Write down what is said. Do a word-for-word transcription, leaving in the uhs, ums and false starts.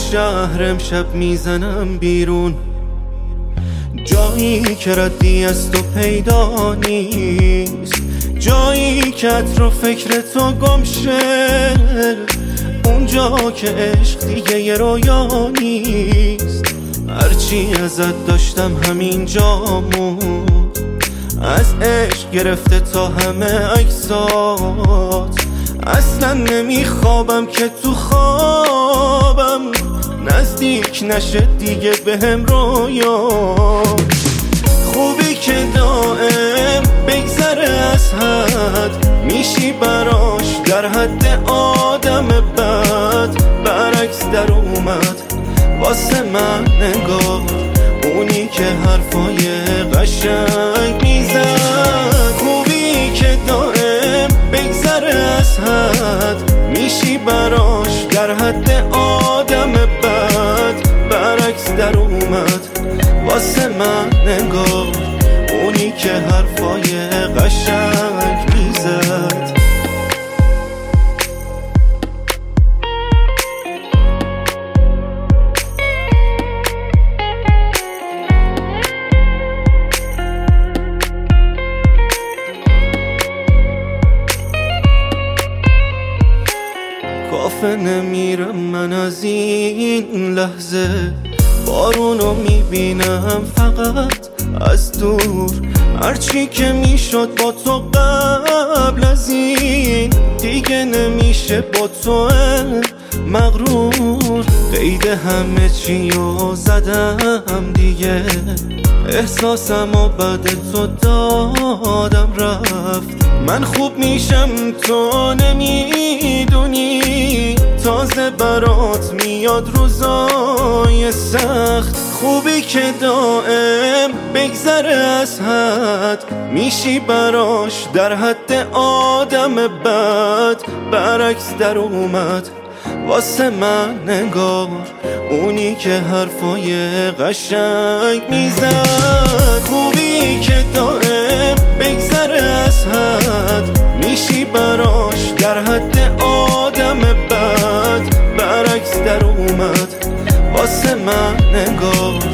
شهر امشب میزنم بیرون، جایی که ردی از تو پیدا نیست، جایی که رو فکر تو گم شه، اونجا که عشق دیگه یه رویا نیست. هرچی ازت داشتم همینجا موند، از عشق گرفته تا همه عکسات. اصلا نمیخوابم که تو خوابم نزدیک نشه دیگه بهم رویا. خوبی که دائم بگذره از حد، میشی براش در حد آدم بد. برعکس در اومد واسه من نگاه، اونی که حرفای قشنگ میزد. خوبی که دائم بگذره از حد، میشی براش در حد آدم بد. برعکس در اومد واسه من نگاه، اونی که حرفای قشنگ میزد. کافه نمیرم من از این لحظه، بارونو میبینم فقط از دور. هرچی که میشد با تو قبل از این، دیگه نمیشه با تو مغرور. قید همه چیو زدم دیگه، احساسم و بعد تو دادم رفت. من خوب میشم تو نمیدونی، تازه برات میاد روزای سخت. خوبی که دائم بگذره از حد، میشی براش در حد آدم بد. برعکس در اومد واسه من نگار، اونی که حرفای قشنگ میزد. خوبی که دائم بگذره از حد، میشی براش در حد آدم بد. برعکس در اومد واسه من نگار،